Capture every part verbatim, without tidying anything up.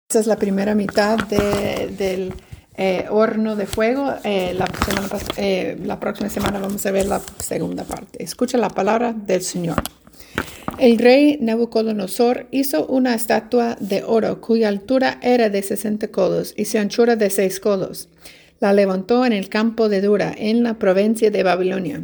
Esta es la primera mitad de, del eh, horno de fuego. Eh, la, semana, eh, la próxima semana vamos a ver la segunda parte. Escucha la palabra del Señor. El rey Nabucodonosor hizo una estatua de oro cuya altura era de sesenta codos y su anchura de seis codos. La levantó en el campo de Dura, en la provincia de Babilonia.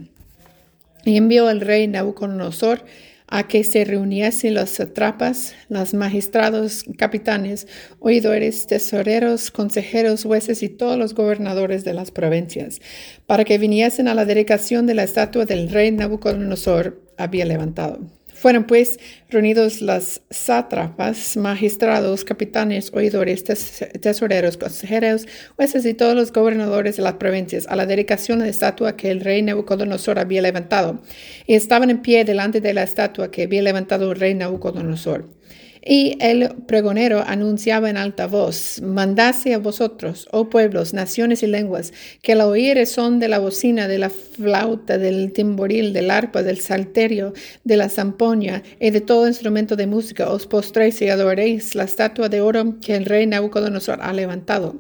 Y envió el rey Nabucodonosor a que se reuniesen los sátrapas, los magistrados, capitanes, oidores, tesoreros, consejeros, jueces y todos los gobernadores de las provincias, para que viniesen a la dedicación de la estatua del rey Nabucodonosor había levantado. Fueron pues reunidos los sátrapas, magistrados, capitanes, oidores, tes tesoreros, consejeros, jueces y todos los gobernadores de las provincias a la dedicación de la estatua que el rey Nabucodonosor había levantado. Y estaban en pie delante de la estatua que había levantado el rey Nabucodonosor. Y el pregonero anunciaba en alta voz: mandase a vosotros, oh pueblos, naciones y lenguas, que al oír el son de la bocina, de la flauta, del timboril, del arpa, del salterio, de la zampoña y de todo instrumento de música, os postréis y adoréis la estatua de oro que el rey Nabucodonosor ha levantado.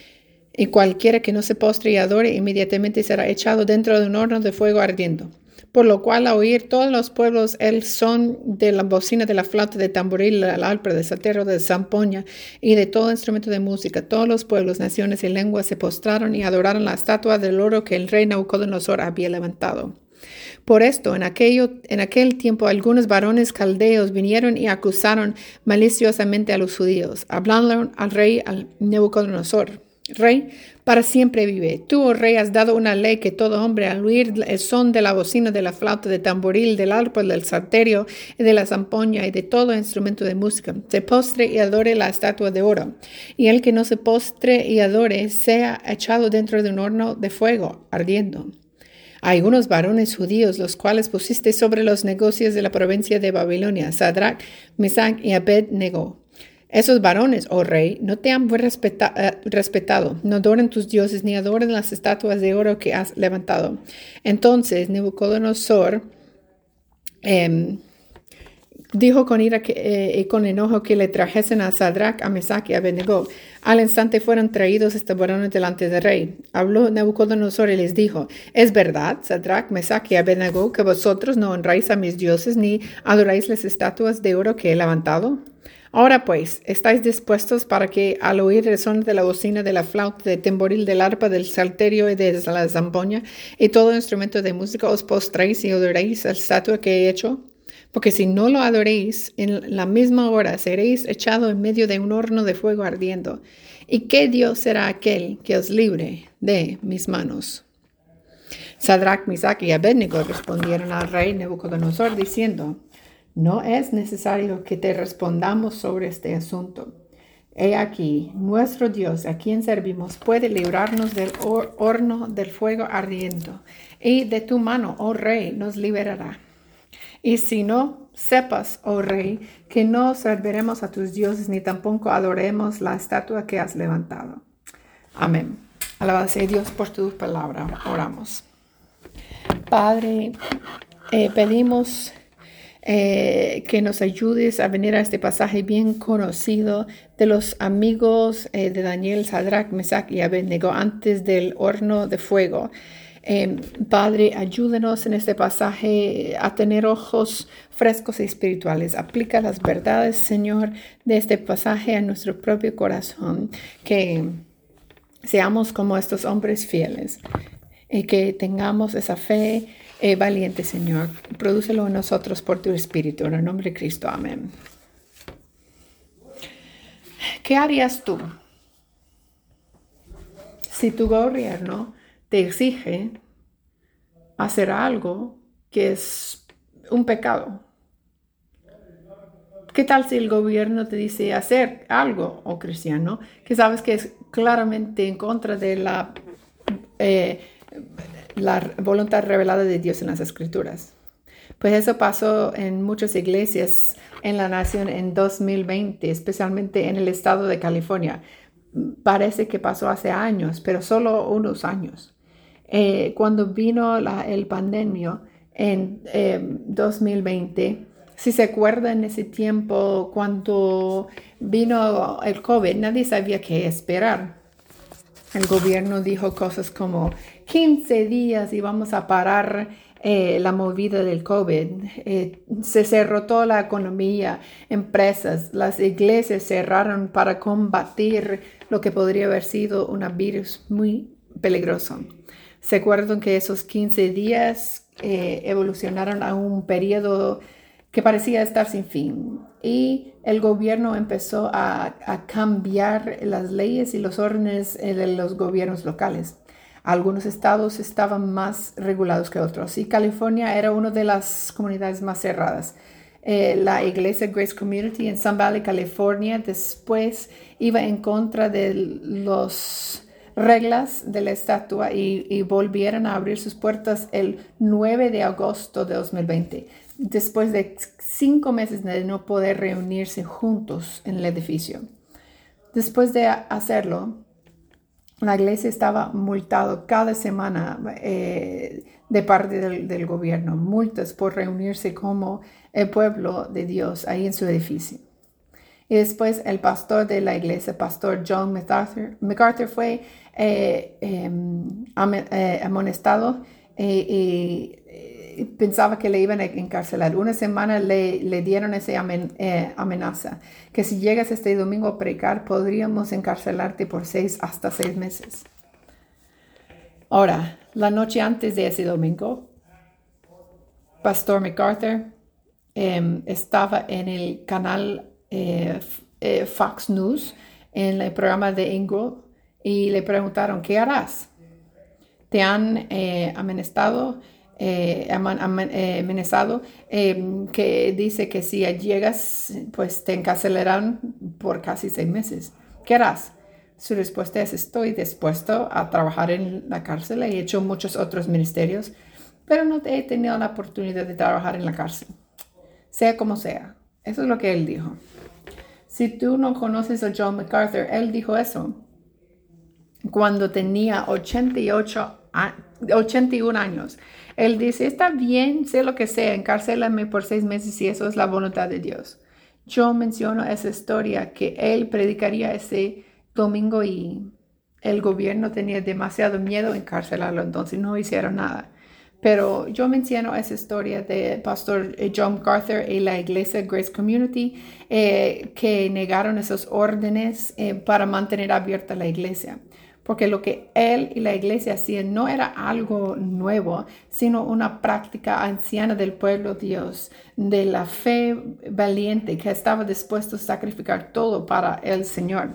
Y cualquiera que no se postre y adore, inmediatamente será echado dentro de un horno de fuego ardiendo. Por lo cual, a oír todos los pueblos el son de la bocina, de la flauta, de tamboril, del arpa, del salterio, de zampoña y de todo instrumento de música, todos los pueblos, naciones y lenguas se postraron y adoraron la estatua del oro que el rey Nabucodonosor había levantado. Por esto, en, aquello, en aquel tiempo, algunos varones caldeos vinieron y acusaron maliciosamente a los judíos, hablando al rey al Nabucodonosor: Rey, para siempre vive. Tú, oh rey, has dado una ley que todo hombre, al oír el son de la bocina, de la flauta, de tamboril, del arpa, del salterio, y de la zampoña y de todo instrumento de música, se postre y adore la estatua de oro. Y el que no se postre y adore sea echado dentro de un horno de fuego ardiendo. Hay unos varones judíos, los cuales pusiste sobre los negocios de la provincia de Babilonia, Sadrach, Mesach y Abed-nego. Esos varones, oh rey, no te han respeta uh, respetado, no adoren tus dioses, ni adoren las estatuas de oro que has levantado. Entonces Nabucodonosor eh, dijo con ira que, eh, y con enojo que le trajesen a Sadrach, a Mesach y a Abed-nego. Al instante fueron traídos estos varones delante del rey. Habló Nabucodonosor y les dijo: ¿Es verdad, Sadrach, Mesach y Abed-nego, que vosotros no honráis a mis dioses, ni adoráis las estatuas de oro que he levantado? Ahora pues, ¿estáis dispuestos para que, al oír el son de la bocina, de la flauta, del timboril, del arpa, del salterio y de la zampoña, y todo instrumento de música, os postréis y adoréis la estatua que he hecho? Porque si no lo adoréis, en la misma hora seréis echado en medio de un horno de fuego ardiendo. ¿Y qué Dios será aquel que os libre de mis manos? Sadrach, Mesach y Abed-nego respondieron al rey Nabucodonosor diciendo: no es necesario que te respondamos sobre este asunto. He aquí, nuestro Dios, a quien servimos, puede librarnos del horno del fuego ardiendo, y de tu mano, oh rey, nos liberará. Y si no, sepas, oh rey, que no serviremos a tus dioses, ni tampoco adoremos la estatua que has levantado. Amén. Alabado sea Dios por tu palabra. Oramos. Padre, eh, pedimos Eh, que nos ayudes a venir a este pasaje bien conocido de los amigos eh, de Daniel, Sadrach, Mesach y Abed-nego antes del horno de fuego. Eh, Padre, ayúdenos en este pasaje a tener ojos frescos y espirituales. Aplica las verdades, Señor, de este pasaje a nuestro propio corazón. Que seamos como estos hombres fieles y que tengamos esa fe Eh, valiente, Señor. Prodúcelo en nosotros por tu Espíritu. En el nombre de Cristo. Amén. ¿Qué harías tú si tu gobierno te exige hacer algo que es un pecado? ¿Qué tal si el gobierno te dice hacer algo, oh cristiano, que sabes que es claramente en contra de la eh, la voluntad revelada de Dios en las Escrituras? Pues eso pasó en muchas iglesias en la nación en dos mil veinte, especialmente en el estado de California. Parece que pasó hace años, pero solo unos años. Eh, cuando vino la, el pandemia en eh, dos mil veinte, Si se acuerdan, en ese tiempo, cuando vino el COVID, nadie sabía qué esperar. El gobierno dijo cosas como quince días y vamos a parar eh, la movida del COVID. Eh, se cerró toda la economía, empresas, las iglesias cerraron para combatir lo que podría haber sido un virus muy peligroso. ¿Se acuerdan que esos quince días eh, evolucionaron a un periodo que parecía estar sin fin? Y el gobierno empezó a, a cambiar las leyes y los órdenes de los gobiernos locales. Algunos estados estaban más regulados que otros y California era una de las comunidades más cerradas. Eh, la iglesia Grace Community en Sun Valley, California, después iba en contra de los reglas de la estatua y, y volvieron a abrir sus puertas el nueve de agosto de dos mil veinte, después de cinco meses de no poder reunirse juntos en el edificio. Después de hacerlo, la iglesia estaba multada cada semana eh, de parte del, del gobierno, multas por reunirse como el pueblo de Dios ahí en su edificio. Y después el pastor de la iglesia, pastor John MacArthur, MacArthur fue eh, eh, eh, amonestado eh, y eh, pensaba que le iban a encarcelar. Una semana le, le dieron esa amen, eh, amenaza, que si llegas este domingo a predicar, podríamos encarcelarte por seis hasta seis meses. Ahora, la noche antes de ese domingo, pastor MacArthur eh, estaba en el canal Eh, eh, Fox News en el programa de Ingrid y le preguntaron, ¿qué harás? ¿Te han eh, amenazado? Eh, aman, aman, eh, amenazado eh, que dice que si llegas, pues te encarcelarán por casi seis meses. ¿Qué harás? Su respuesta es, estoy dispuesto a trabajar en la cárcel. He hecho muchos otros ministerios, pero no he tenido la oportunidad de trabajar en la cárcel. Sea como sea. Eso es lo que él dijo. Si tú no conoces a John MacArthur, él dijo eso cuando tenía ochenta y ocho, ochenta y uno años. Él dice, está bien, sé lo que sea, encarcélame por seis meses si eso es la voluntad de Dios. Yo menciono esa historia que él predicaría ese domingo y el gobierno tenía demasiado miedo de encarcelarlo, entonces no hicieron nada. Pero yo menciono esa historia de pastor John MacArthur y la iglesia Grace Community eh, que negaron esos órdenes eh, para mantener abierta la iglesia. Porque lo que él y la iglesia hacían no era algo nuevo, sino una práctica anciana del pueblo de Dios, de la fe valiente que estaba dispuesto a sacrificar todo para el Señor.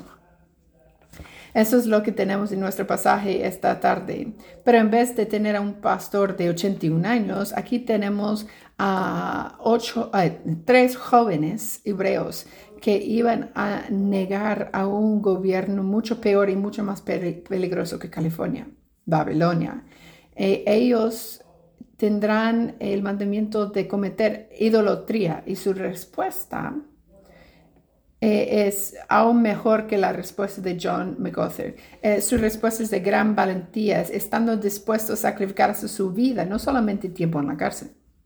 Eso es lo que tenemos en nuestro pasaje esta tarde. Pero en vez de tener a un pastor de ochenta y un años, aquí tenemos a ocho, a tres jóvenes hebreos que iban a negar a un gobierno mucho peor y mucho más peligroso que California, Babilonia. Eh, ellos tendrán el mandamiento de cometer idolatría y su respuesta Eh, es aún mejor que la respuesta de John MacArthur. Eh, su respuesta es de gran valentía, estando dispuesto a sacrificar su vida, no solamente tiempo en la cárcel.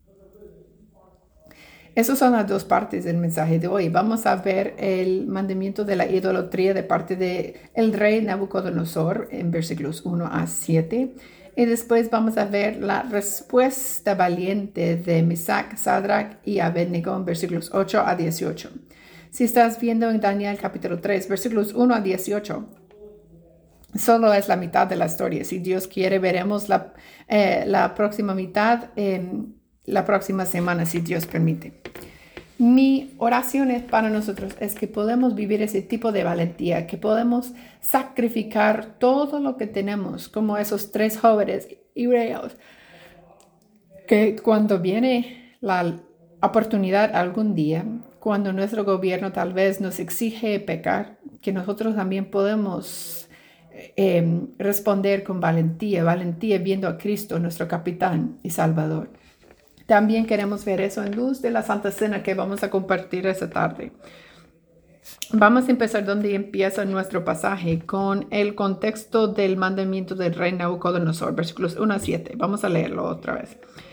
Esas son las dos partes del mensaje de hoy. Vamos a ver el mandamiento de la idolatría de parte del rey Nabucodonosor en versículos uno a siete. Y después vamos a ver la respuesta valiente de Mesac, Sadrach y Abednego en versículos ocho a dieciocho. Si estás viendo en Daniel capítulo tres, versículos uno a dieciocho, solo es la mitad de la historia. Si Dios quiere, veremos la, eh, la próxima mitad en la próxima semana, si Dios permite. Mi oración es para nosotros es que podemos vivir ese tipo de valentía, que podemos sacrificar todo lo que tenemos, como esos tres jóvenes hebreos, que cuando viene la oportunidad algún día, cuando nuestro gobierno tal vez nos exige pecar, que nosotros también podemos eh, responder con valentía, valentía viendo a Cristo, nuestro capitán y Salvador. También queremos ver eso en luz de la Santa Cena que vamos a compartir esta tarde. Vamos a empezar donde empieza nuestro pasaje, con el contexto del mandamiento del rey Nabucodonosor, versículos uno a siete. Vamos a leerlo otra vez.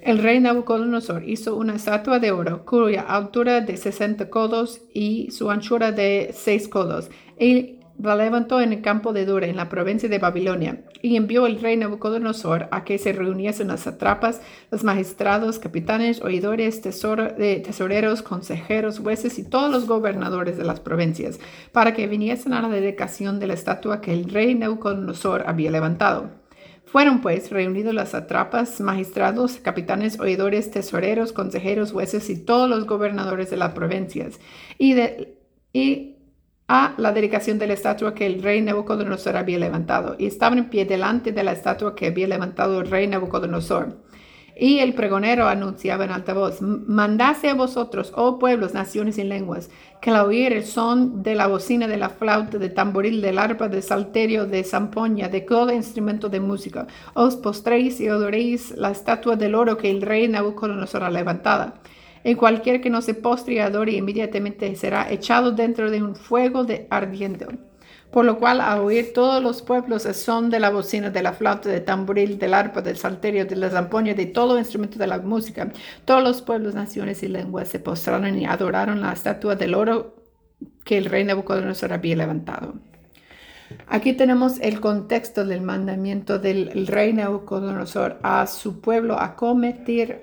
El rey Nabucodonosor hizo una estatua de oro cuya altura de sesenta codos y su anchura de seis codos, y la levantó en el campo de Dura, en la provincia de Babilonia, y envió el rey Nabucodonosor a que se reuniesen las satrapas, los magistrados, capitanes, oidores, tesoro, eh, tesoreros, consejeros, jueces y todos los gobernadores de las provincias, para que viniesen a la dedicación de la estatua que el rey Nabucodonosor había levantado. Fueron pues reunidos las satrapas, magistrados, capitanes, oidores, tesoreros, consejeros, jueces y todos los gobernadores de las provincias, y, de, y a la dedicación de la estatua que el rey Nabucodonosor había levantado, y estaban en pie delante de la estatua que había levantado el rey Nabucodonosor. Y el pregonero anunciaba en alta voz: mandase a vosotros, oh pueblos, naciones y lenguas, que al oír el son de la bocina, de la flauta, de tamboril, del arpa, de salterio, de zampoña, de todo instrumento de música, os postréis y adoréis la estatua del oro que el rey Nabucodonosor ha levantado. Y cualquier que no se postre y adore inmediatamente será echado dentro de un fuego de ardiente. Por lo cual, al oír todos los pueblos el son de la bocina, de la flauta, del tamboril, del arpa, del salterio, de la zampoña, de todo instrumento de la música, todos los pueblos, naciones y lenguas se postraron y adoraron la estatua del oro que el rey Nabucodonosor había levantado. Aquí tenemos el contexto del mandamiento del rey Nabucodonosor a su pueblo a cometer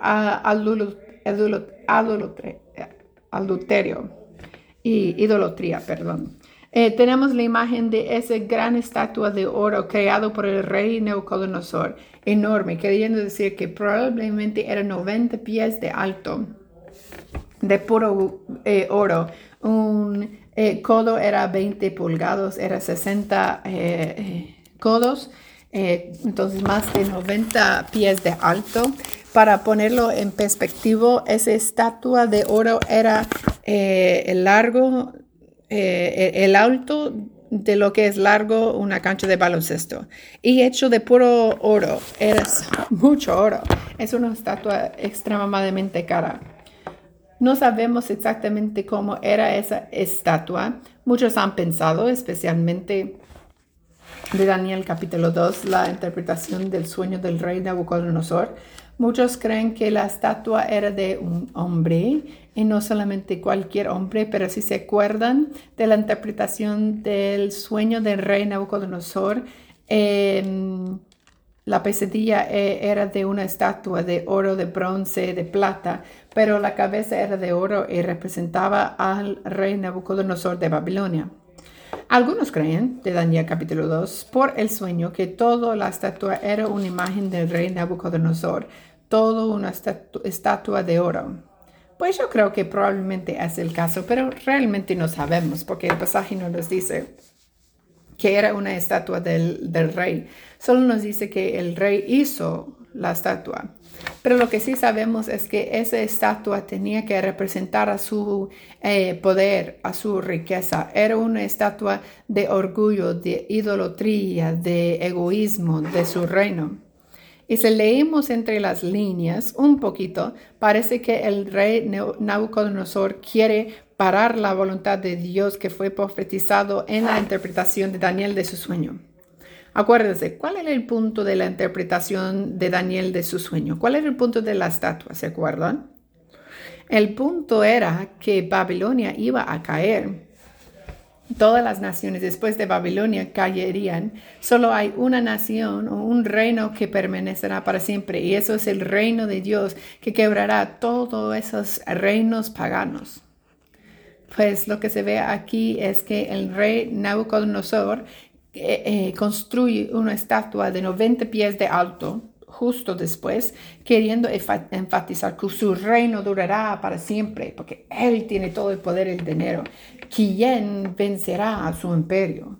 adulterio y idolatría, perdón. Eh, tenemos la imagen de esa gran estatua de oro creado por el rey Nabucodonosor, enorme, queriendo decir que probablemente era noventa pies de alto, de puro eh, oro. Un eh, codo era veinte pulgadas, era sesenta eh, eh, codos, eh, entonces más de noventa pies de alto. Para ponerlo en perspectiva, esa estatua de oro era eh, el largo, Eh, el alto de lo que es largo una cancha de baloncesto, y hecho de puro oro. Era mucho oro. Es una estatua extremadamente cara. No sabemos exactamente cómo era esa estatua. Muchos han pensado, especialmente de Daniel capítulo dos, la interpretación del sueño del rey Nabucodonosor. Muchos creen que la estatua era de un hombre, y no solamente cualquier hombre, pero si se acuerdan de la interpretación del sueño del rey Nabucodonosor, eh, la pesadilla eh, era de una estatua de oro, de bronce, de plata, pero la cabeza era de oro y representaba al rey Nabucodonosor de Babilonia. Algunos creen, de Daniel capítulo dos, por el sueño, que toda la estatua era una imagen del rey Nabucodonosor, toda una estatu- estatua de oro. Pues yo creo que probablemente es el caso, pero realmente no sabemos, porque el pasaje no nos dice que era una estatua del, del rey. Solo nos dice que el rey hizo la estatua. Pero lo que sí sabemos es que esa estatua tenía que representar a su eh, poder, a su riqueza. Era una estatua de orgullo, de idolatría, de egoísmo, de su reino. Y si leemos entre las líneas un poquito, parece que el rey Nabucodonosor quiere parar la voluntad de Dios que fue profetizado en la interpretación de Daniel de su sueño. Acuérdense, ¿cuál era el punto de la interpretación de Daniel de su sueño? ¿Cuál era el punto de la estatua? ¿Se acuerdan? El punto era que Babilonia iba a caer. Todas las naciones después de Babilonia caerían. Solo hay una nación o un reino que permanecerá para siempre, y eso es el reino de Dios, que quebrará todos esos reinos paganos. Pues lo que se ve aquí es que el rey Nabucodonosor eh, eh, construye una estatua de noventa pies de alto, justo después, queriendo enfatizar que su reino durará para siempre, porque él tiene todo el poder y el dinero. ¿Quién vencerá a su imperio?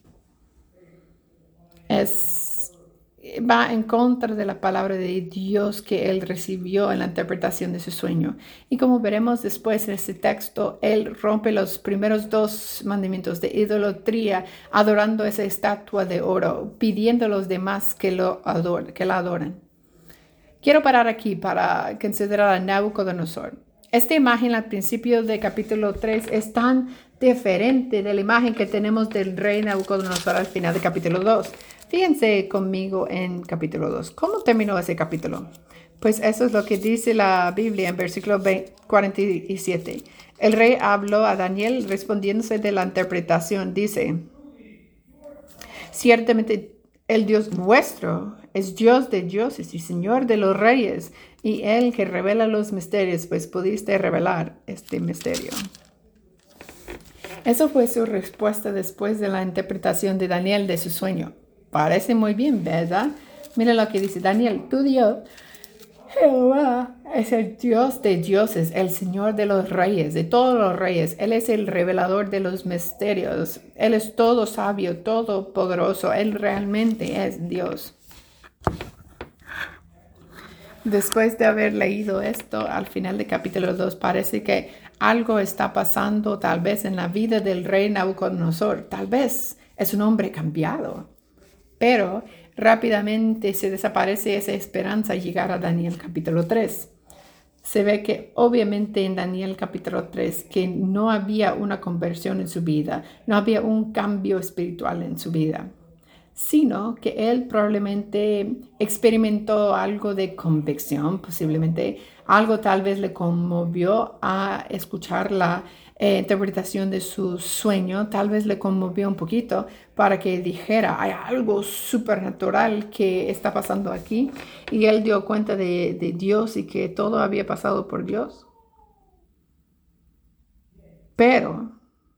Es, va en contra de la palabra de Dios que él recibió en la interpretación de su sueño. Y como veremos después en este texto, él rompe los primeros dos mandamientos de idolatría, adorando esa estatua de oro, pidiendo a los demás que, lo adoren, que la adoren. Quiero parar aquí para considerar a Nabucodonosor. Esta imagen al principio del capítulo tres es tan diferente de la imagen que tenemos del rey Nabucodonosor al final del capítulo dos. Fíjense conmigo en capítulo dos. ¿Cómo terminó ese capítulo? Pues eso es lo que dice la Biblia en versículo cuarenta y siete. El rey habló a Daniel respondiéndose de la interpretación. Dice, ciertamente el Dios vuestro es Dios de dioses y Señor de los reyes, y Él que revela los misterios, pues pudiste revelar este misterio. Eso fue su respuesta después de la interpretación de Daniel de su sueño. Parece muy bien, ¿verdad? Mira lo que dice Daniel, tu Dios, Jehová, es el Dios de dioses, el Señor de los reyes, de todos los reyes. Él es el revelador de los misterios. Él es todo sabio, todo poderoso. Él realmente es Dios. Después de haber leído esto, al final del capítulo dos, parece que algo está pasando tal vez en la vida del rey Nabucodonosor. Tal vez es un hombre cambiado, pero rápidamente se desaparece esa esperanza al llegar a Daniel capítulo tres. Se ve que obviamente en Daniel capítulo tres que no había una conversión en su vida, no había un cambio espiritual en su vida, sino que él probablemente experimentó algo de convicción, posiblemente algo tal vez le conmovió a escuchar la eh, interpretación de su sueño, tal vez le conmovió un poquito para que dijera, hay algo supernatural que está pasando aquí, y él dio cuenta de, de Dios y que todo había pasado por Dios. Pero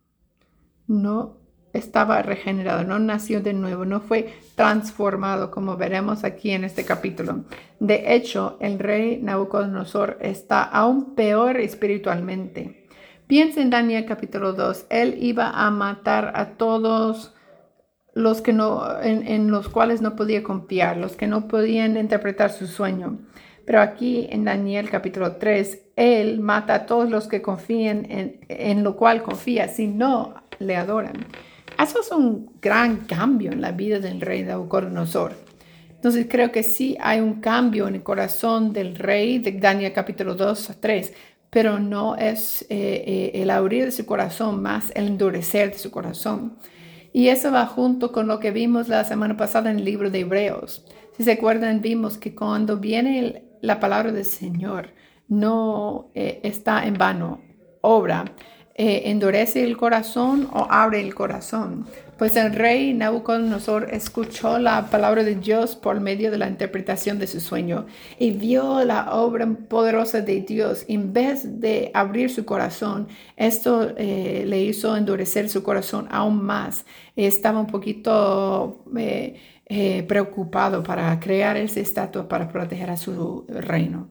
no estaba regenerado, no nació de nuevo, no fue transformado, como veremos aquí en este capítulo. De hecho, el rey Nabucodonosor está aún peor espiritualmente. Piensa en Daniel capítulo dos. Él iba a matar a todos los que no, en, en los cuales no podía confiar, los que no podían interpretar su sueño. Pero aquí en Daniel capítulo tres, él mata a todos los que confían en, en lo cual confía, si no le adoran. Eso es un gran cambio en la vida del rey Nabucodonosor. Entonces creo que sí hay un cambio en el corazón del rey de Daniel capítulo dos a tres, pero no es eh, eh, el abrir de su corazón, más el endurecer de su corazón. Y eso va junto con lo que vimos la semana pasada en el libro de Hebreos. Si se acuerdan, vimos que cuando viene el, la palabra del Señor, no eh, está en vano, obra. Eh, endurece el corazón o abre el corazón. Pues el rey Nabucodonosor escuchó la palabra de Dios por medio de la interpretación de su sueño y vio la obra poderosa de Dios. En vez de abrir su corazón, esto eh, le hizo endurecer su corazón aún más. Estaba un poquito eh, eh, preocupado para crear esa estatua para proteger a su reino.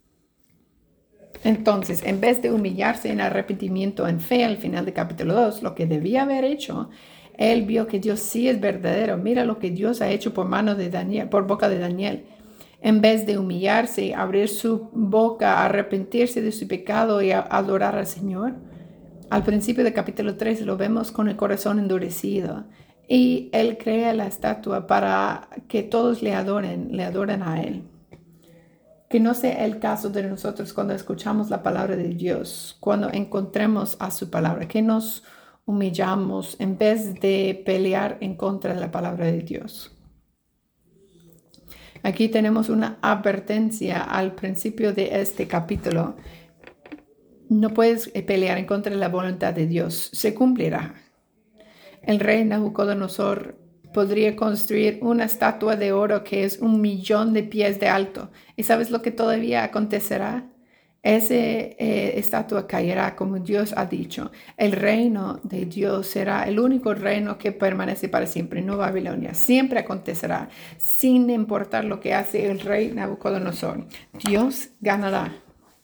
Entonces, en vez de humillarse en arrepentimiento en fe al final del capítulo dos, lo que debía haber hecho, él vio que Dios sí es verdadero. Mira lo que Dios ha hecho por mano de Daniel, por boca de Daniel. En vez de humillarse, abrir su boca, arrepentirse de su pecado y adorar al Señor. Al principio del capítulo tres lo vemos con el corazón endurecido. Y él crea la estatua para que todos le adoren, le adoren a él. Que no sea el caso de nosotros cuando escuchamos la palabra de Dios, cuando encontremos a su palabra, que nos humillamos en vez de pelear en contra de la palabra de Dios. Aquí tenemos una advertencia al principio de este capítulo. No puedes pelear en contra de la voluntad de Dios, se cumplirá. El rey Nabucodonosor podría construir una estatua de oro que es un millón de pies de alto. ¿Y sabes lo que todavía acontecerá? Esa eh, estatua caerá como Dios ha dicho. El reino de Dios será el único reino que permanece para siempre, no Babilonia. Siempre acontecerá, sin importar lo que hace el rey Nabucodonosor. Dios ganará.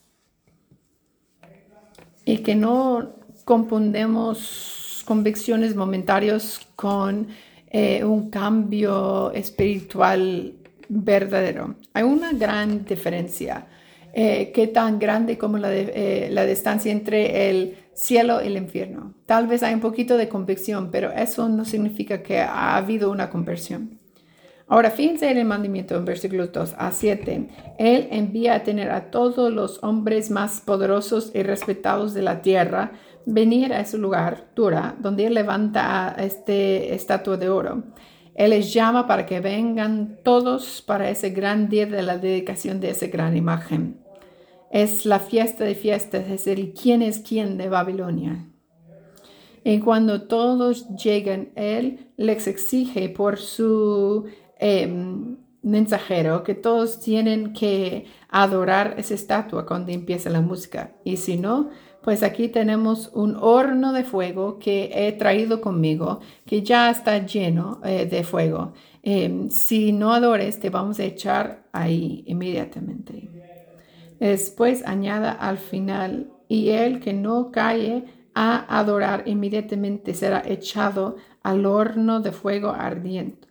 Y que no confundamos convicciones momentáneas con Eh, un cambio espiritual verdadero. Hay una gran diferencia, eh, que tan grande como la, de, eh, la distancia entre el cielo y el infierno. Tal vez hay un poquito de convicción, pero eso no significa que ha habido una conversión. Ahora, fíjense en el mandamiento en versículos dos a siete. Él envía a tener a todos los hombres más poderosos y respetados de la tierra venir a ese lugar, Dura, donde él levanta a este estatua de oro. Él les llama para que vengan todos para ese gran día de la dedicación de esa gran imagen. Es la fiesta de fiestas, es el quién es quién de Babilonia. Y cuando todos llegan, Él les exige por su eh, mensajero que todos tienen que adorar esa estatua cuando empieza la música. Y si no, pues aquí tenemos un horno de fuego que he traído conmigo, que ya está lleno eh, de fuego. Eh, si no adores, te vamos a echar ahí inmediatamente. Después añada al final, y el que no calle a adorar inmediatamente será echado al horno de fuego ardiente.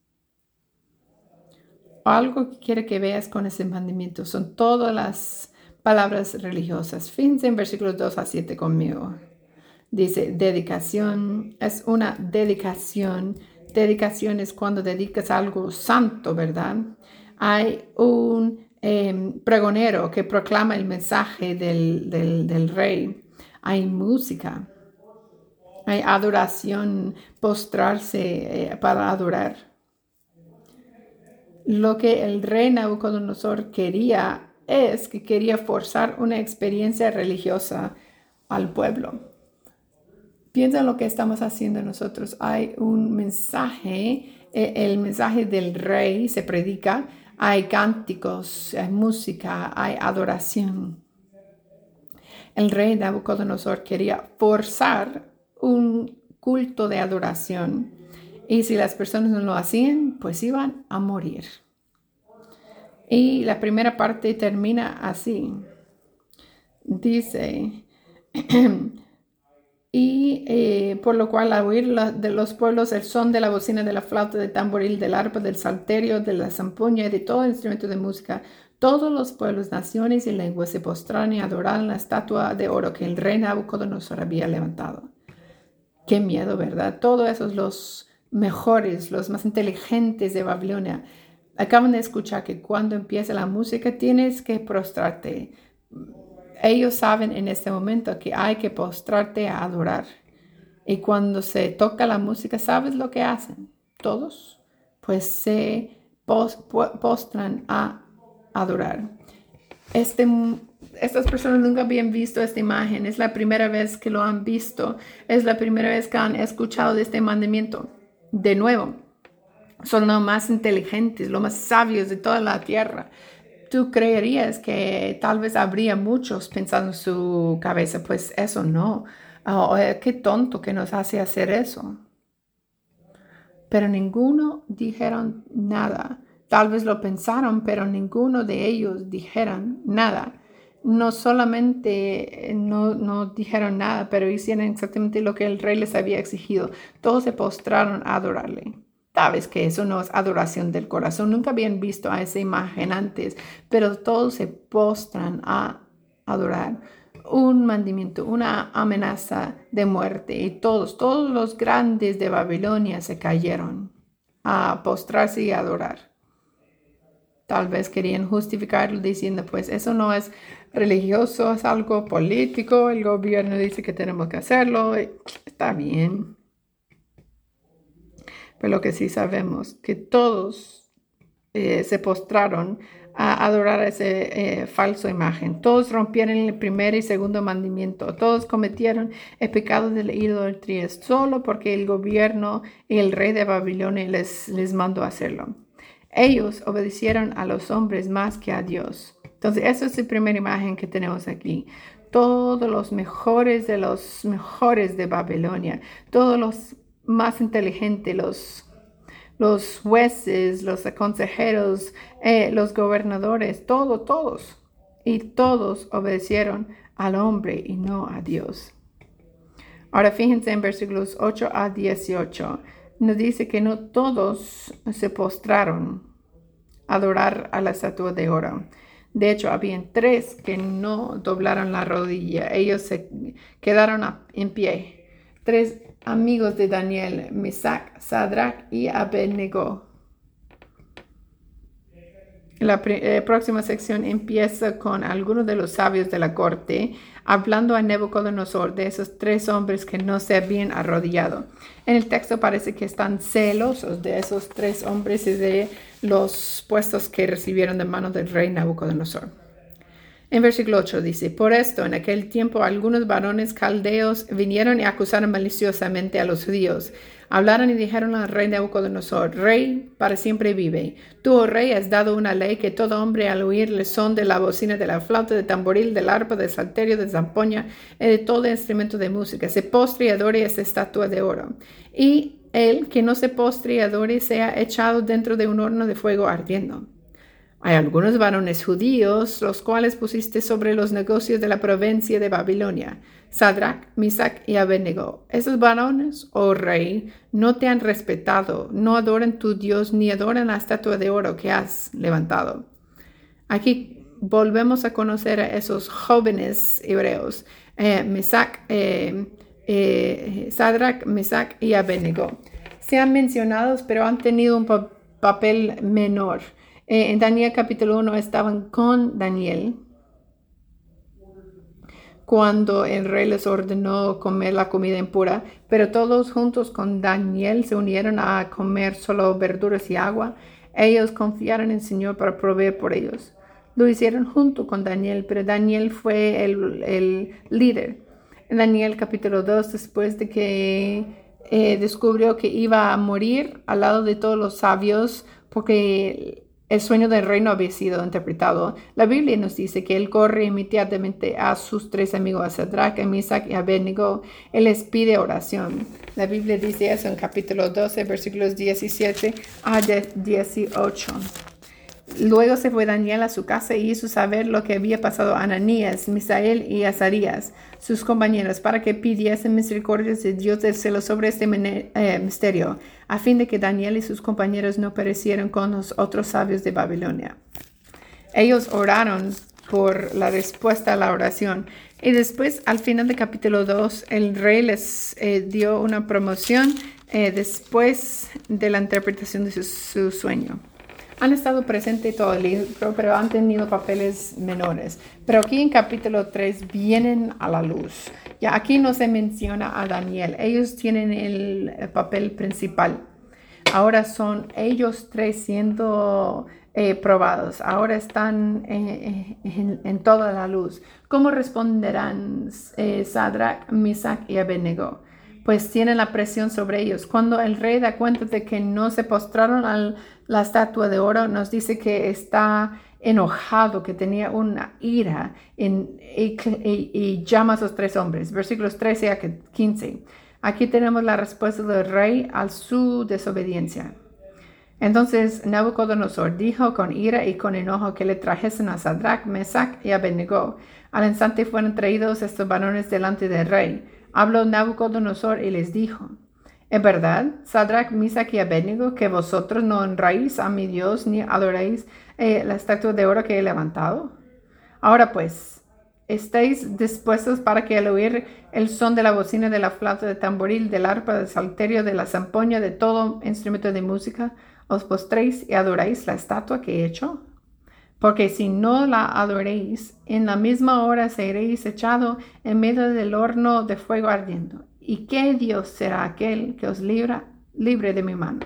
Algo que quiere que veas con ese mandamiento son todas las palabras religiosas. Fíjense en versículos dos a siete conmigo. Dice, dedicación es una dedicación. Dedicación es cuando dedicas algo santo, ¿verdad? Hay un eh, pregonero que proclama el mensaje del, del, del rey. Hay música. Hay adoración, postrarse eh, para adorar. Lo que el rey Nabucodonosor quería es que quería forzar una experiencia religiosa al pueblo. Piensa en lo que estamos haciendo nosotros. Hay un mensaje, eh, el mensaje del rey se predica, hay cánticos, hay música, hay adoración. El rey Nabucodonosor quería forzar un culto de adoración y si las personas no lo hacían, pues iban a morir. Y la primera parte termina así. Dice... Y eh, por lo cual al oír la, de los pueblos el son de la bocina, de la flauta, del tamboril, del arpa, del salterio, de la zampoña y de todo instrumento de música, todos los pueblos, naciones y lenguas se postraron y adoraron la estatua de oro que el rey Nabucodonosor había levantado. Qué miedo, ¿verdad? Todos esos los mejores, los más inteligentes de Babilonia acaban de escuchar que cuando empieza la música tienes que prostrarte. Ellos saben en este momento que hay que postrarte a adorar. Y cuando se toca la música, ¿sabes lo que hacen? Todos, pues se postran a adorar. Este, estas personas nunca habían visto esta imagen. Es la primera vez que lo han visto. Es la primera vez que han escuchado de este mandamiento. De nuevo, son los más inteligentes, los más sabios de toda la tierra. Tú creerías que tal vez habría muchos pensando en su cabeza, pues eso no. Oh, qué tonto que nos hace hacer eso. Pero ninguno dijeron nada. Tal vez lo pensaron, pero ninguno de ellos dijeron nada. No solamente no, no dijeron nada, pero hicieron exactamente lo que el rey les había exigido. Todos se postraron a adorarle. Sabes que eso no es adoración del corazón. Nunca habían visto a esa imagen antes, pero todos se postran a adorar. Un mandamiento, una amenaza de muerte. Y todos, todos los grandes de Babilonia se cayeron a postrarse y adorar. Tal vez querían justificarlo diciendo, pues eso no es religioso, es algo político. El gobierno dice que tenemos que hacerlo. Está bien. Pero lo que sí sabemos, que todos eh, se postraron a adorar a esa eh, falsa imagen. Todos rompieron el primer y segundo mandamiento. Todos cometieron el pecado de la idolatría solo porque el gobierno y el rey de Babilonia les, les mandó hacerlo. Ellos obedecieron a los hombres más que a Dios. Entonces, esa es la primera imagen que tenemos aquí. Todos los mejores de los mejores de Babilonia, todos los más inteligentes, los, los jueces, los consejeros, eh, los gobernadores, todos, todos. Y todos obedecieron al hombre y no a Dios. Ahora fíjense en versículos ocho a dieciocho. Nos dice que no todos se postraron a adorar a la estatua de oro. De hecho, habían tres que no doblaron la rodilla. Ellos se quedaron en pie. Tres amigos de Daniel, Mesac, Sadrach y Abednego. La eh, próxima sección empieza con algunos de los sabios de la corte hablando a Nabucodonosor de esos tres hombres que no se habían arrodillado. En el texto parece que están celosos de esos tres hombres y de los puestos que recibieron de manos del rey Nabucodonosor. En versículo ocho dice, por esto en aquel tiempo algunos varones caldeos vinieron y acusaron maliciosamente a los judíos. Hablaron y dijeron al rey Nabucodonosor, Rey, para siempre vive. Tú, oh rey, has dado una ley que todo hombre al oírle son de la bocina, de la flauta, de tamboril, del arpa, del salterio, de zampoña y de todo instrumento de música, se postre y adore esta estatua de oro. Y el que no se postre y adore sea echado dentro de un horno de fuego ardiendo. Hay algunos varones judíos, los cuales pusiste sobre los negocios de la provincia de Babilonia, Sadrach, Mesach y Abednego. Esos varones, oh rey, no te han respetado, no adoran tu Dios, ni adoran la estatua de oro que has levantado. Aquí volvemos a conocer a esos jóvenes hebreos, eh, Mesach, eh, eh, Sadrach, Mesach y Abednego. Se han mencionado, pero han tenido un pa- papel menor. Eh, en Daniel capítulo uno estaban con Daniel cuando el rey les ordenó comer la comida impura, pero todos juntos con Daniel se unieron a comer solo verduras y agua. Ellos confiaron en el Señor para proveer por ellos. Lo hicieron junto con Daniel, pero Daniel fue el, el líder. En Daniel capítulo dos, después de que eh, descubrió que iba a morir al lado de todos los sabios porque el sueño del reino había sido interpretado, la Biblia nos dice que él corre inmediatamente a sus tres amigos, a Sadrach, a Mesach y a Abednego. Él les pide oración. La Biblia dice eso en capítulo doce, versículos diecisiete a dieciocho. Luego se fue Daniel a su casa y hizo saber lo que había pasado a Ananías, Misael y Azarías, sus compañeros, para que pidiesen misericordia de Dios del cielo sobre este eh, misterio, a fin de que Daniel y sus compañeros no perecieran con los otros sabios de Babilonia. Ellos oraron por la respuesta a la oración. Y después, al final del capítulo dos, el rey les eh, dio una promoción eh, después de la interpretación de su, su sueño. Han estado presentes todo el libro, pero han tenido papeles menores. Pero aquí en capítulo tres vienen a la luz. Ya aquí no se menciona a Daniel. Ellos tienen el, el papel principal. Ahora son ellos tres siendo eh, probados. Ahora están eh, en, en toda la luz. ¿Cómo responderán eh, Sadrach, Mesach y Abednego? Pues tienen la presión sobre ellos. Cuando el rey da cuenta de que no se postraron a la estatua de oro, nos dice que está enojado, que tenía una ira en, y, y, y llama a esos tres hombres. Versículos trece a quince. Aquí tenemos la respuesta del rey a su desobediencia. Entonces Nabucodonosor dijo con ira y con enojo que le trajesen a Sadrach, Mesach y Abednego. Al instante fueron traídos estos varones delante del rey. Habló Nabucodonosor y les dijo, ¿es verdad, Sadrach, Mesach y Abednego, que vosotros no honráis a mi Dios ni adoráis eh, la estatua de oro que he levantado? Ahora pues, ¿estáis dispuestos para que al oír el son de la bocina, de la flauta, del tamboril, del arpa, del salterio, de la zampoña, de todo instrumento de música, os postréis y adoráis la estatua que he hecho? Porque si no la adoréis, en la misma hora seréis echado en medio del horno de fuego ardiendo. ¿Y qué Dios será aquel que os libra, libre de mi mano?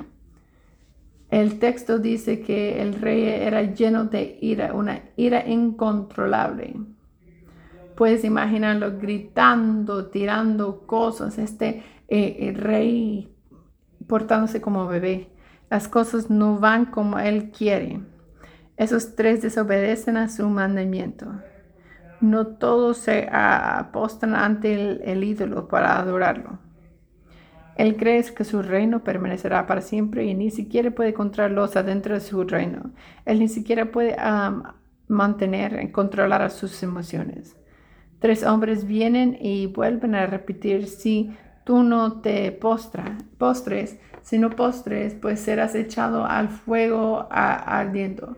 El texto dice que el rey era lleno de ira, una ira incontrolable. Puedes imaginarlo gritando, tirando cosas, este eh, el rey portándose como bebé. Las cosas no van como él quiere. Esos tres desobedecen a su mandamiento. No todos se postran ante el, el ídolo para adorarlo. Él cree que su reino permanecerá para siempre y ni siquiera puede controlarlos adentro de su reino. Él ni siquiera puede um, mantener, controlar a sus emociones. Tres hombres vienen y vuelven a repetir, si tú no te postra, postres, si no postres, pues serás echado al fuego a, ardiendo.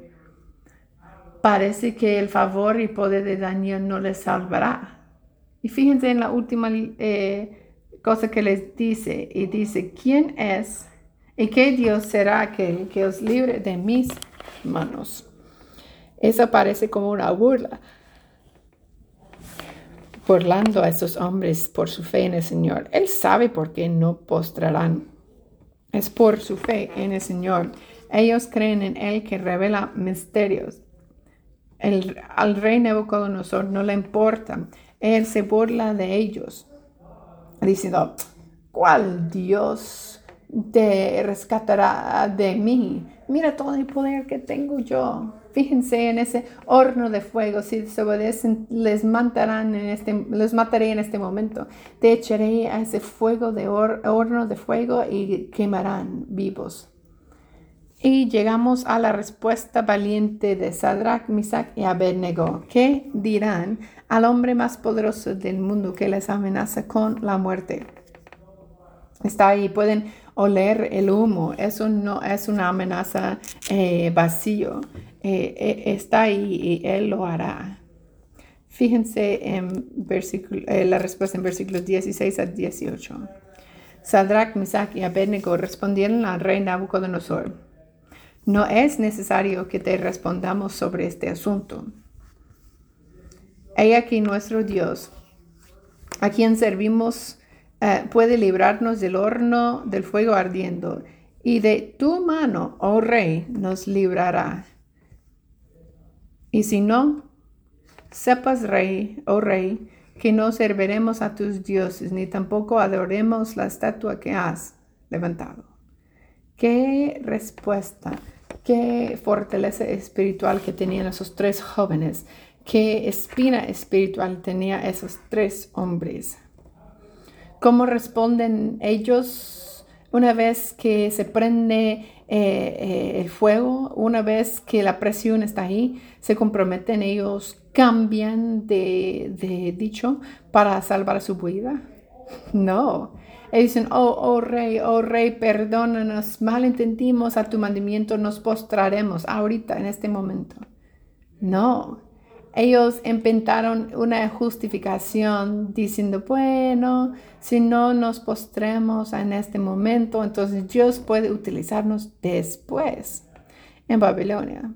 Parece que el favor y poder de Daniel no les salvará. Y fíjense en la última eh, cosa que les dice. Y dice, ¿quién es y qué Dios será aquel que os libre de mis manos? Eso parece como una burla, burlando a estos hombres por su fe en el Señor. Él sabe por qué no postrarán. Es por su fe en el Señor. Ellos creen en Él que revela misterios. El, al rey Nabucodonosor no le importa. Él se burla de ellos, diciendo, ¿cuál Dios te rescatará de mí? Mira todo el poder que tengo yo. Fíjense en ese horno de fuego. Si desobedecen, les matarán en este, les mataré en este momento. Te echaré a ese fuego de hor, horno de fuego y quemarán vivos. Y llegamos a la respuesta valiente de Sadrach, Mesach y Abednego. ¿Qué dirán al hombre más poderoso del mundo que les amenaza con la muerte? Está ahí, pueden oler el humo. Eso no es una amenaza eh, vacío. Eh, eh, está ahí y él lo hará. Fíjense en versículo, eh, la respuesta en versículos dieciséis a dieciocho. Sadrach, Mesach y Abednego respondieron al rey Nabucodonosor: no es necesario que te respondamos sobre este asunto. He aquí nuestro Dios, a quien servimos, uh, puede librarnos del horno del fuego ardiendo, y de tu mano, oh rey, nos librará. Y si no, sepas, rey, oh rey, que no serviremos a tus dioses, ni tampoco adoremos la estatua que has levantado. Qué respuesta, qué fortaleza espiritual que tenían esos tres jóvenes, qué espina espiritual tenía esos tres hombres. ¿Cómo responden ellos una vez que se prende eh, eh, el fuego? Una vez que la presión está ahí, se comprometen, ellos cambian de, de dicho para salvar su vida. No. Ellos dicen, oh, oh rey, oh rey, perdónanos, malentendimos a tu mandamiento, nos postraremos ahorita, en este momento. No, ellos inventaron una justificación diciendo, bueno, si no nos postremos en este momento, entonces Dios puede utilizarnos después en Babilonia.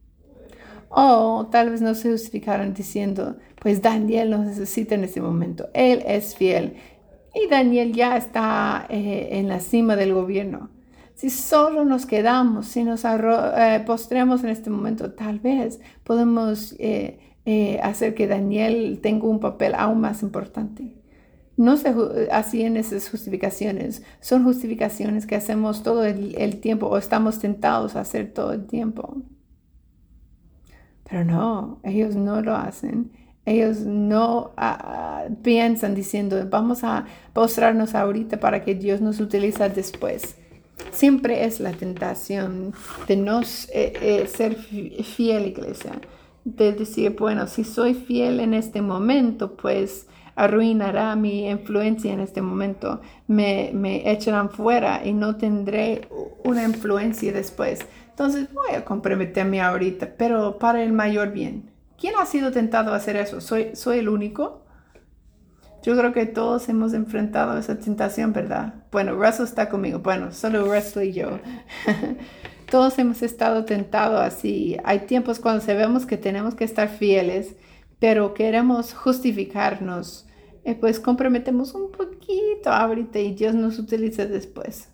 O tal vez no se justificaron diciendo, pues Daniel nos necesita en este momento, él es fiel. Y Daniel ya está eh, en la cima del gobierno. Si solo nos quedamos, si nos arro- eh, postremos en este momento, tal vez podemos eh, eh, hacer que Daniel tenga un papel aún más importante. No se hacían esas justificaciones. Son justificaciones que hacemos todo el, el tiempo o estamos tentados a hacer todo el tiempo. Pero no, ellos no lo hacen. Ellos no uh, piensan diciendo, vamos a postrarnos ahorita para que Dios nos utilice después. Siempre es la tentación de no eh, eh, ser fiel, iglesia. De decir, bueno, si soy fiel en este momento, pues arruinará mi influencia en este momento. Me, me echarán fuera y no tendré una influencia después. Entonces voy a comprometerme ahorita, pero para el mayor bien. ¿Quién ha sido tentado a hacer eso? ¿Soy, soy el único? Yo creo que todos hemos enfrentado esa tentación, ¿verdad? Bueno, Russell está conmigo. Bueno, solo Russell y yo. Todos hemos estado tentados así. Hay tiempos cuando sabemos que tenemos que estar fieles, pero queremos justificarnos. Eh, pues comprometemos un poquito ahorita y Dios nos utiliza después.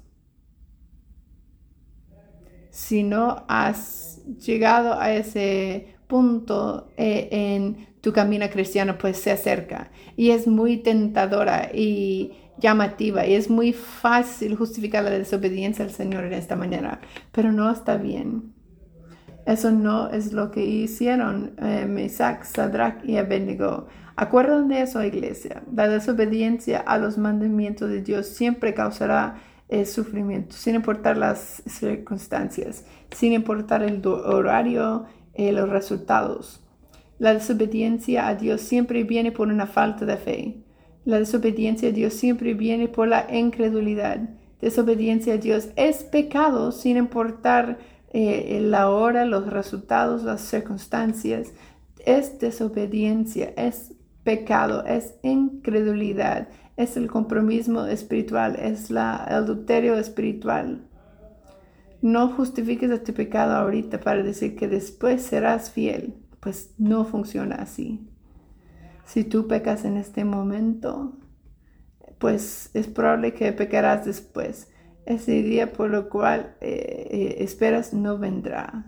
Si no has llegado a ese punto eh, en tu camino cristiano, pues se acerca y es muy tentadora y llamativa y es muy fácil justificar la desobediencia al Señor en esta manera, pero no está bien. Eso no es lo que hicieron eh, Mesach, Sadrach y Abednego. ¿Acuerdan de eso, iglesia? La desobediencia a los mandamientos de Dios siempre causará eh, sufrimiento, sin importar las circunstancias, sin importar el horario, Eh, los resultados. La desobediencia a Dios siempre viene por una falta de fe. La desobediencia a Dios siempre viene por la incredulidad. Desobediencia a Dios es pecado sin importar eh, la hora, los resultados, las circunstancias. Es desobediencia, es pecado, es incredulidad, es el compromiso espiritual, es la, el adulterio espiritual. No justifiques a tu pecado ahorita para decir que después serás fiel. Pues no funciona así. Si tú pecas en este momento, pues es probable que pecarás después. Ese día por lo cual eh, eh, esperas no vendrá.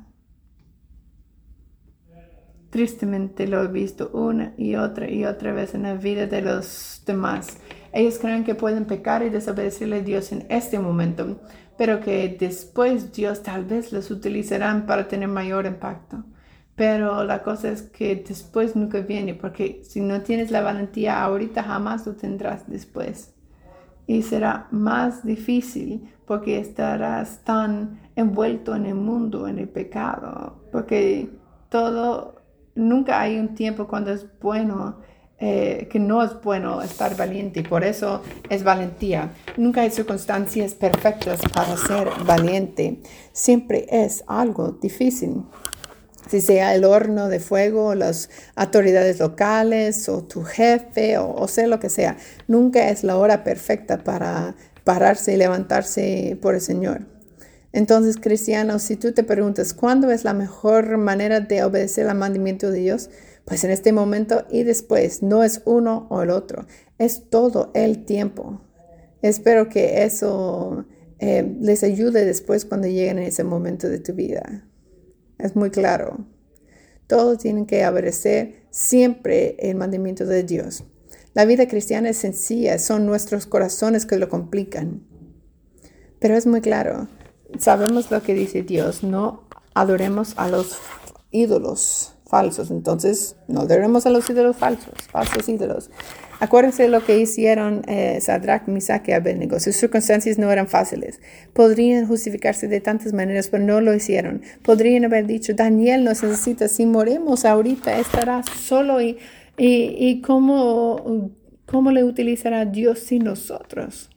Tristemente lo he visto una y otra y otra vez en la vida de los demás. Ellos creen que pueden pecar y desobedecerle a Dios en este momento, pero que después Dios tal vez los utilizarán para tener mayor impacto. Pero la cosa es que después nunca viene, porque si no tienes la valentía ahorita, jamás lo tendrás después. Y será más difícil porque estarás tan envuelto en el mundo, en el pecado, porque todo... Nunca hay un tiempo cuando es bueno, eh, que no es bueno estar valiente, y por eso es valentía. Nunca hay circunstancias perfectas para ser valiente. Siempre es algo difícil. Si sea el horno de fuego, las autoridades locales o tu jefe o, o sea lo que sea, nunca es la hora perfecta para pararse y levantarse por el Señor. Entonces, cristianos, si tú te preguntas cuándo es la mejor manera de obedecer al mandamiento de Dios, pues en este momento y después, no es uno o el otro, es todo el tiempo. Espero que eso eh, les ayude después cuando lleguen a ese momento de tu vida. Es muy claro. Todos tienen que obedecer siempre el mandamiento de Dios. La vida cristiana es sencilla, son nuestros corazones que lo complican. Pero es muy claro. Sabemos lo que dice Dios, no adoremos a los ídolos falsos. Entonces, no adoremos a los ídolos falsos, falsos ídolos. Acuérdense de lo que hicieron eh, Sadrach, Mesach y Abednego. Sus circunstancias no eran fáciles. Podrían justificarse de tantas maneras, pero no lo hicieron. Podrían haber dicho, Daniel nos necesita. Si morimos ahorita, estará solo. ¿Y, y, y cómo, cómo le utilizará Dios sin nosotros?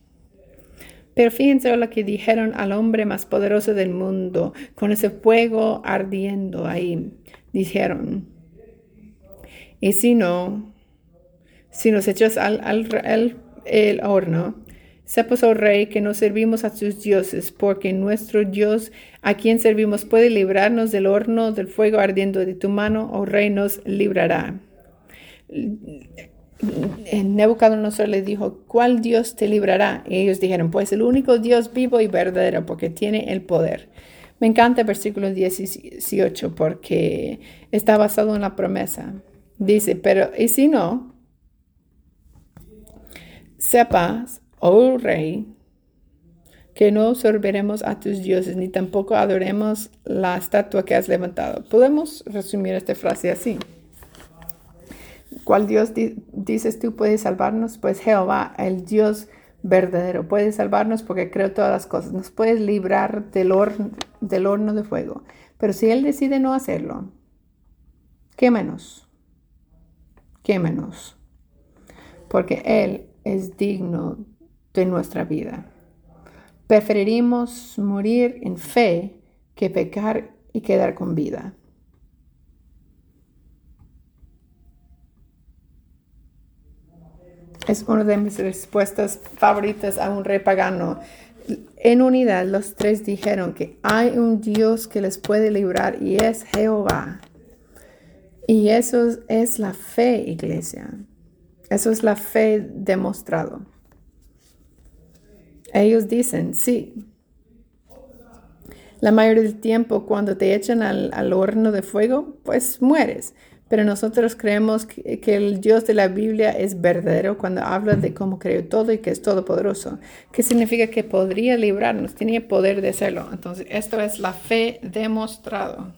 Pero fíjense lo que dijeron al hombre más poderoso del mundo, con ese fuego ardiendo ahí. Dijeron, y si no, si nos echas al, al, al el horno, sepas, oh rey, que no servimos a tus dioses, porque nuestro Dios, a quien servimos, puede librarnos del horno, del fuego ardiendo de tu mano, oh rey, nos librará. Nabucodonosor le dijo, ¿cuál Dios te librará? Y ellos dijeron, pues el único Dios vivo y verdadero, porque tiene el poder. Me encanta el versículo dieciocho porque está basado en la promesa. Dice, pero ¿y si no? Sepas, oh rey, que no serviremos a tus dioses, ni tampoco adoremos la estatua que has levantado. Podemos resumir esta frase así. ¿Cuál Dios di- dices tú puede salvarnos? Pues Jehová, el Dios verdadero, puede salvarnos porque creó todas las cosas. Nos puede librar del, horno, del horno de fuego. Pero si Él decide no hacerlo, quémenos. Quémenos. Porque Él es digno de nuestra vida. Preferiríamos morir en fe que pecar y quedar con vida. Es una de mis respuestas favoritas a un rey pagano. En unidad, los tres dijeron que hay un Dios que les puede librar y es Jehová. Y eso es la fe, iglesia. Eso es la fe demostrado. Ellos dicen, sí. La mayoría del tiempo, cuando te echan al, al horno de fuego, pues mueres. Pero nosotros creemos que, que el Dios de la Biblia es verdadero cuando habla de cómo creó todo y que es todopoderoso. ¿Qué significa? Que podría librarnos, tenía poder de hacerlo. Entonces, esto es la fe demostrado.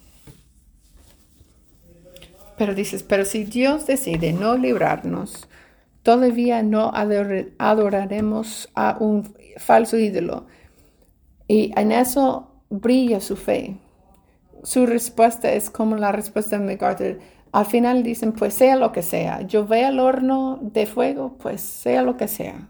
Pero dices, pero si Dios decide no librarnos, todavía no ador- adoraremos a un falso ídolo. Y en eso brilla su fe. Su respuesta es como la respuesta de MacArthur. Al final dicen, pues sea lo que sea. Yo veo el horno de fuego, pues sea lo que sea.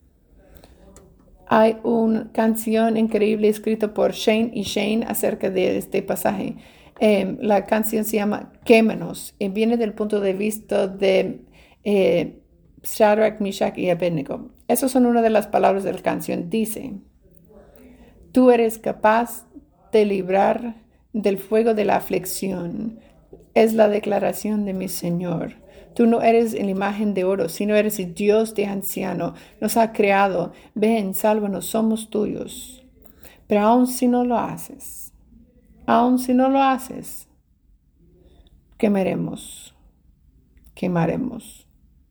Hay una canción increíble escrita por Shane y Shane acerca de este pasaje. Eh, la canción se llama Quémenos y viene del punto de vista de eh, Shadrach, Meshach y Abednego. Esas son una de las palabras de la canción. Dice, tú eres capaz te librar del fuego de la aflicción. Es la declaración de mi Señor. Tú no eres en imagen de oro, sino eres el Dios de anciano. Nos ha creado. Ven, sálvanos, somos tuyos. Pero aun si no lo haces, aun si no lo haces, quemaremos, quemaremos.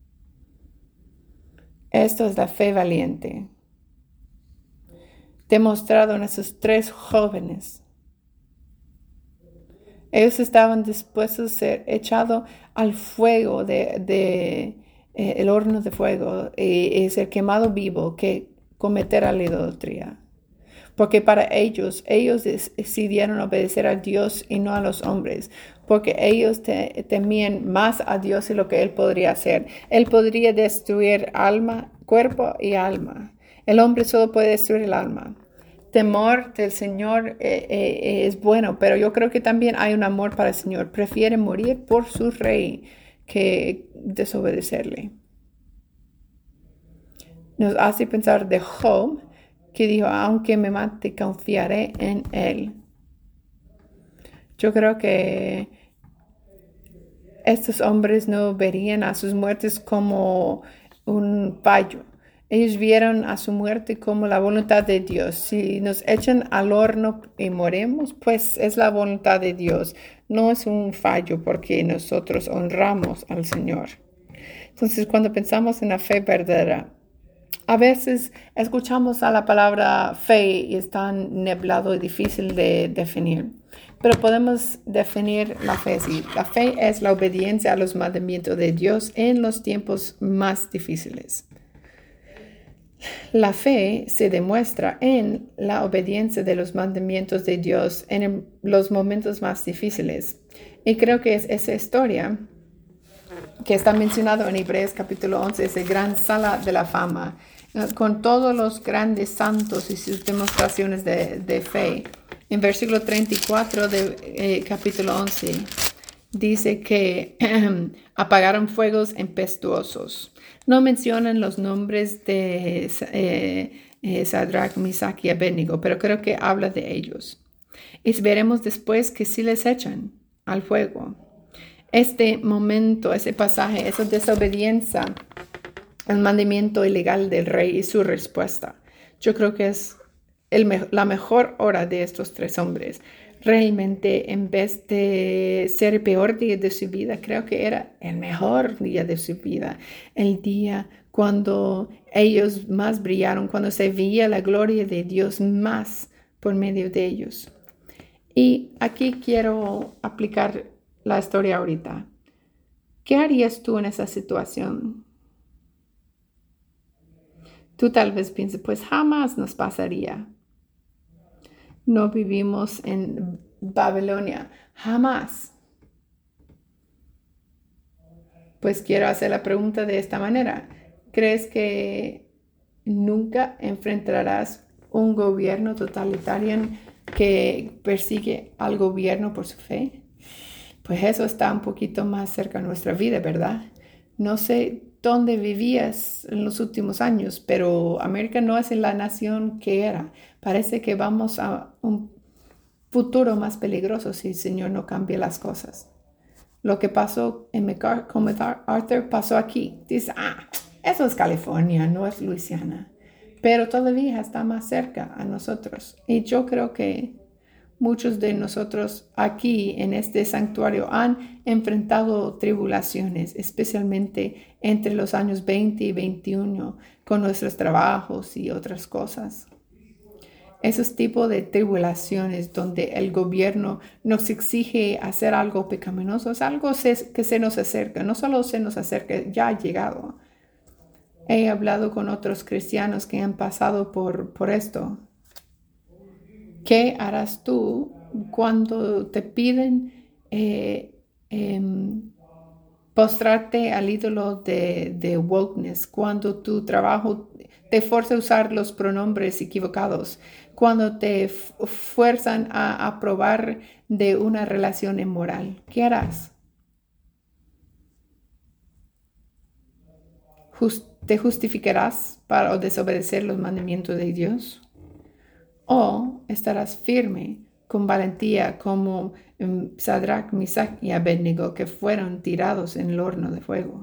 Esto es la fe valiente, demostrado en esos tres jóvenes. Ellos estaban dispuestos a ser echados al fuego de, de eh, el horno de fuego y, y ser quemado vivo que cometer la idolatría. Porque para ellos, ellos decidieron obedecer a Dios y no a los hombres, porque ellos te, temían más a Dios y lo que Él podría hacer. Él podría destruir alma, cuerpo y alma. El hombre solo puede destruir el alma. Temor del Señor eh, eh, es bueno, pero yo creo que también hay un amor para el Señor. Prefiere morir por su rey que desobedecerle. Nos hace pensar de Job, que dijo, aunque me mate, confiaré en Él. Yo creo que estos hombres no verían a sus muertes como un fallo. Ellos vieron a su muerte como la voluntad de Dios. Si nos echan al horno y morimos, pues es la voluntad de Dios. No es un fallo porque nosotros honramos al Señor. Entonces, cuando pensamos en la fe verdadera, a veces escuchamos a la palabra fe y es tan nublado y difícil de definir. Pero podemos definir la fe así. La fe es la obediencia a los mandamientos de Dios en los tiempos más difíciles. La fe se demuestra en la obediencia de los mandamientos de Dios en los momentos más difíciles. Y creo que es esa historia que está mencionado en Hebreos capítulo once, esa gran sala de la fama, con todos los grandes santos y sus demostraciones de, de fe. En versículo treinta y cuatro de eh, capítulo once, dice que apagaron fuegos impetuosos. No mencionan los nombres de eh, eh, Sadrach, Mesach y Abednego, pero creo que habla de ellos. Y veremos después que sí les echan al fuego. Este momento, ese pasaje, esa desobediencia al mandamiento ilegal del rey y su respuesta, yo creo que es el me- la mejor hora de estos tres hombres. Realmente, en vez de ser el peor día de su vida, creo que era el mejor día de su vida. El día cuando ellos más brillaron, cuando se veía la gloria de Dios más por medio de ellos. Y aquí quiero aplicar la historia ahorita. ¿Qué harías tú en esa situación? Tú tal vez pienses, pues jamás nos pasaría. No vivimos en Babilonia, jamás. Pues quiero hacer la pregunta de esta manera. ¿Crees que nunca enfrentarás un gobierno totalitario que persigue al gobierno por su fe? Pues eso está un poquito más cerca de nuestra vida, ¿verdad? No sé dónde vivías en los últimos años, pero América no es la nación que era. Parece que vamos a un futuro más peligroso si el Señor no cambia las cosas. Lo que pasó en MacArthur, con MacArthur pasó aquí. Dice, ah, eso es California, no es Luisiana. Pero todavía está más cerca a nosotros. Y yo creo que muchos de nosotros aquí en este santuario han enfrentado tribulaciones, especialmente entre los años veinte y veintiuno, con nuestros trabajos y otras cosas. Esos tipos de tribulaciones donde el gobierno nos exige hacer algo pecaminoso es algo que se nos acerca, no solo se nos acerca, ya ha llegado. He hablado con otros cristianos que han pasado por, por esto. ¿Qué harás tú cuando te piden eh, eh, postrarte al ídolo de, de wokeness? Cuando tu trabajo te fuerza a usar los pronombres equivocados, cuando te fuerzan a aprobar de una relación inmoral, ¿qué harás? ¿Te justificarás para desobedecer los mandamientos de Dios? ¿O estarás firme con valentía como um, Sadrach, Mesach y Abednego, que fueron tirados en el horno de fuego.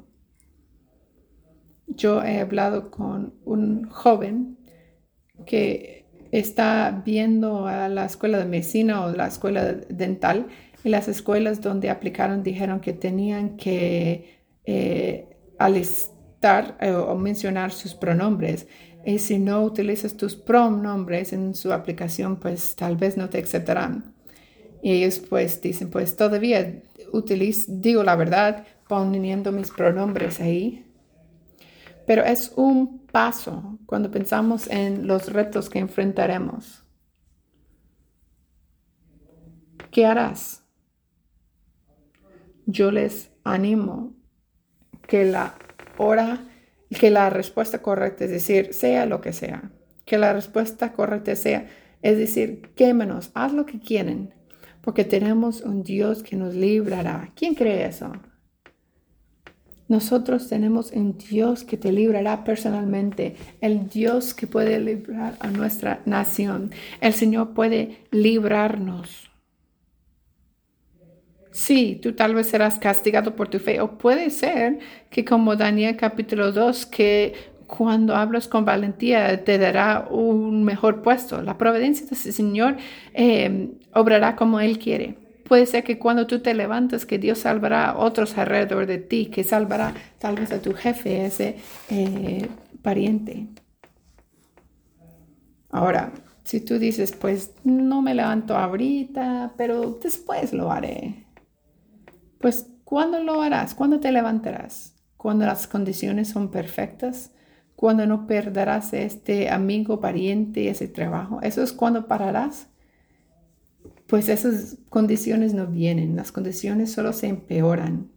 Yo he hablado con un joven que está viendo a la escuela de medicina o la escuela dental, y las escuelas donde aplicaron dijeron que tenían que eh, alistar eh, o mencionar sus pronombres. Y si no utilizas tus pronombres en su aplicación, pues tal vez no te aceptarán. Y ellos pues dicen, pues todavía utilizo, digo la verdad poniendo mis pronombres ahí. Pero es un paso cuando pensamos en los retos que enfrentaremos. ¿Qué harás? Yo les animo que la hora, que la respuesta correcta, es decir, sea lo que sea, que la respuesta correcta sea, es decir, quémenos, haz lo que quieren, porque tenemos un Dios que nos librará. ¿Quién cree eso? Nosotros tenemos un Dios que te librará personalmente, el Dios que puede librar a nuestra nación. El Señor puede librarnos. Sí, tú tal vez serás castigado por tu fe, o puede ser que como Daniel capítulo dos, que cuando hablas con valentía te dará un mejor puesto. La providencia de ese Señor eh, obrará como Él quiere. Puede ser que cuando tú te levantas, que Dios salvará a otros alrededor de ti, que salvará tal vez a tu jefe, ese eh, pariente. Ahora, si tú dices, pues no me levanto ahorita, pero después lo haré. Pues, ¿cuándo lo harás? ¿Cuándo te levantarás? ¿Cuando las condiciones son perfectas? ¿Cuándo no perderás este amigo, pariente, ese trabajo? ¿Eso es cuando pararás? Pues esas condiciones no vienen. Las condiciones solo se empeoran.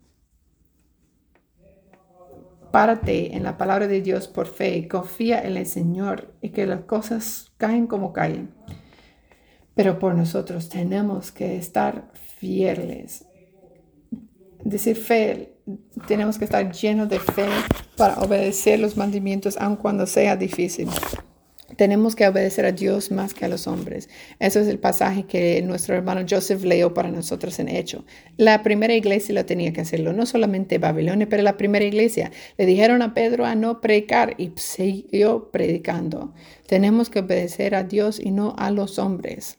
Párate en la palabra de Dios por fe. Confía en el Señor y que las cosas caen como caen. Pero por nosotros tenemos que estar fieles. Decir fe, tenemos que estar llenos de fe para obedecer los mandamientos, aun cuando sea difícil. Tenemos que obedecer a Dios más que a los hombres. Eso es el pasaje que nuestro hermano Joseph leyó para nosotros en Hecho. La primera iglesia lo tenía que hacerlo, no solamente Babilonia, pero la primera iglesia. Le dijeron a Pedro a no predicar y siguió predicando. Tenemos que obedecer a Dios y no a los hombres.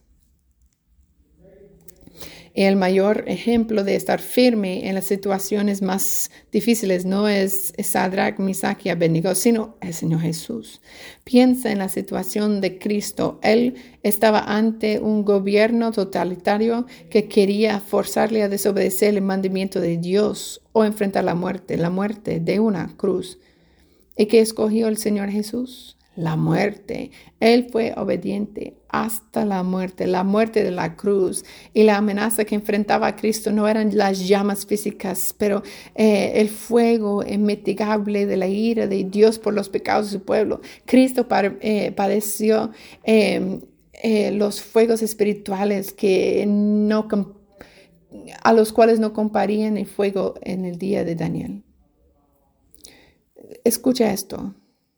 Y el mayor ejemplo de estar firme en las situaciones más difíciles no es Sadrach, Mesach y Abednego, sino el Señor Jesús. Piensa en la situación de Cristo. Él estaba ante un gobierno totalitario que quería forzarle a desobedecer el mandamiento de Dios o enfrentar la muerte, la muerte de una cruz. ¿Y qué escogió el Señor Jesús? La muerte. Él fue obediente hasta la muerte, la muerte de la cruz. Y la amenaza que enfrentaba a Cristo no eran las llamas físicas, pero eh, el fuego inmitigable de la ira de Dios por los pecados de su pueblo. Cristo eh, padeció eh, eh, los fuegos espirituales que no, a los cuales no comparían el fuego en el día de Daniel. Escucha esto.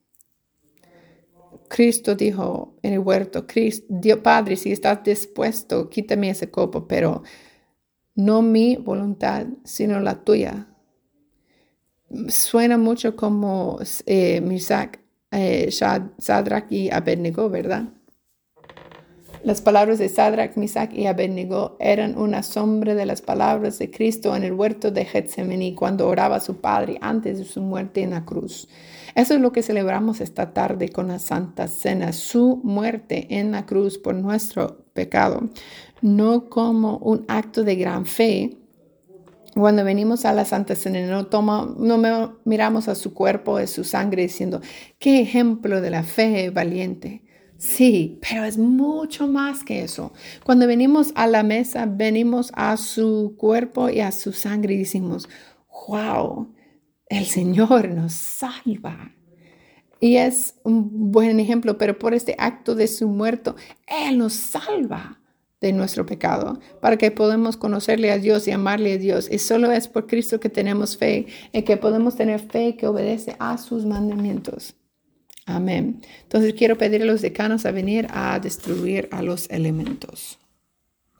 Cristo dijo en el huerto, Cristo, Dios Padre, si estás dispuesto, quítame ese copo, pero no mi voluntad, sino la tuya. Suena mucho como eh, Mesach, eh, Sadrach y Abednego, ¿verdad? Las palabras de Sadrach, Mesach y Abednego eran una sombra de las palabras de Cristo en el huerto de Getsemaní cuando oraba a su Padre antes de su muerte en la cruz. Eso es lo que celebramos esta tarde con la Santa Cena, su muerte en la cruz por nuestro pecado, no como un acto de gran fe. Cuando venimos a la Santa Cena, no, toma, no miramos a su cuerpo, a su sangre, diciendo, qué ejemplo de la fe valiente. Sí, pero es mucho más que eso. Cuando venimos a la mesa, venimos a su cuerpo y a su sangre y decimos, wow, el Señor nos salva. Y es un buen ejemplo, pero por este acto de su muerto, Él nos salva de nuestro pecado, para que podamos conocerle a Dios y amarle a Dios. Y solo es por Cristo que tenemos fe, y que podemos tener fe que obedece a sus mandamientos. Amén. Entonces quiero pedir a los decanos a venir a destruir a los elementos.